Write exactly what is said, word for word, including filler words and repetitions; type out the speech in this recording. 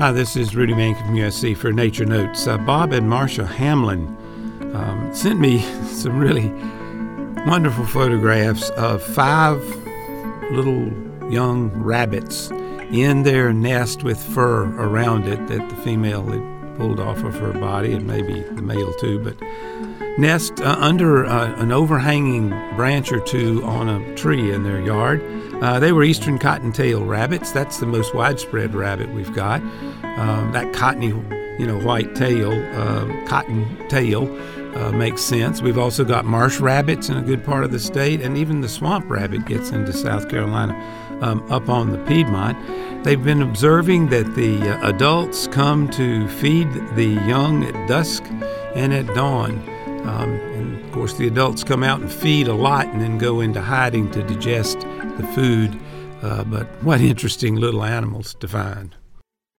Hi, this is Rudy Mankin from U S C for Nature Notes. Uh, Bob and Marcia Hamlin um, sent me some really wonderful photographs of five little young rabbits in their nest with fur around it that the female had pulled off of her body, and maybe the male too, but nest uh, under uh, an overhanging branch or two on a tree in their yard. Uh, they were eastern cottontail rabbits. That's the most widespread rabbit we've got. Um, that cottony, you know, white tail, uh, cotton tail uh, makes sense. We've also got marsh rabbits in a good part of the state, and even the swamp rabbit gets into South Carolina um, up on the Piedmont. They've been observing that the uh, adults come to feed the young at dusk and at dawn. Um, and of course, the adults come out and feed a lot and then go into hiding to digest the food. Uh, but what interesting little animals to find.